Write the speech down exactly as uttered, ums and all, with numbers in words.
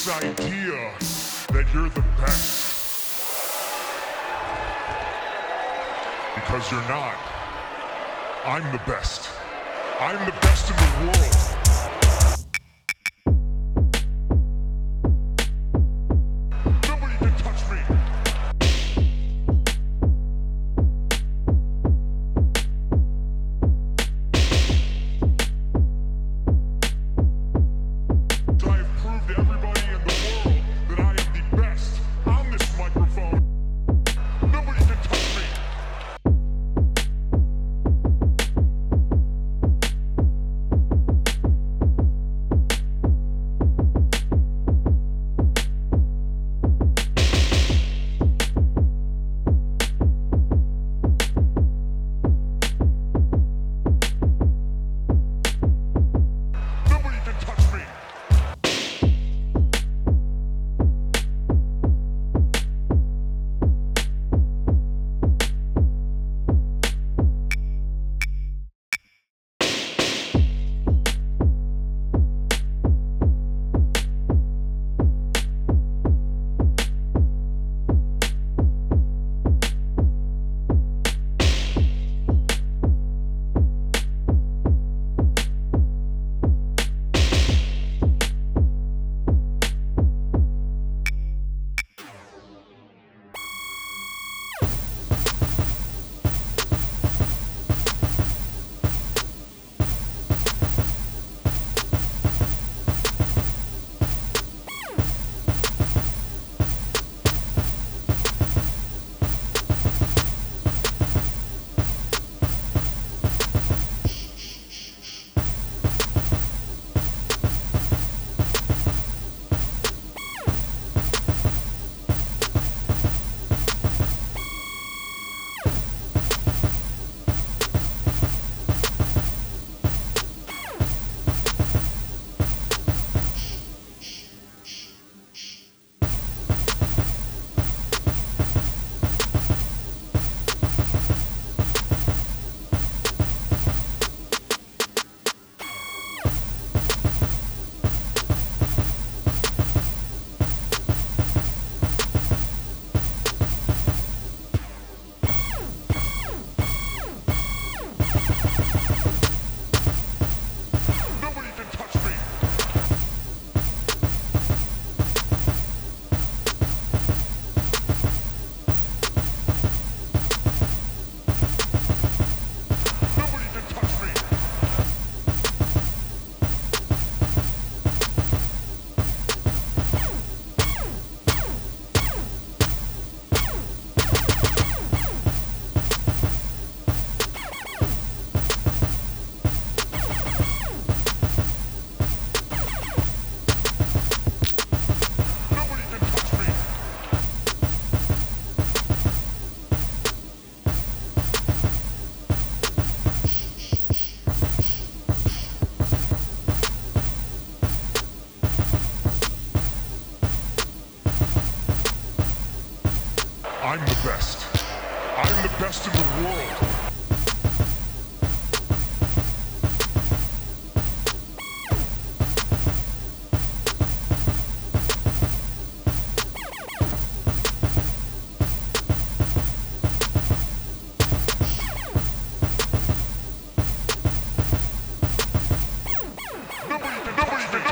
this idea that you're the best. Because you're not. I'm the best. I'm the best in the world. Nobody can touch me. I have proved to everybody in the world that I am the best on this microphone. Nobody can touch me. Nobody can touch me. Nobody can touch me. Nobody can touch me. Nobody can touch me. I'm the best. I'm the best in the world. Nobody can, nobody can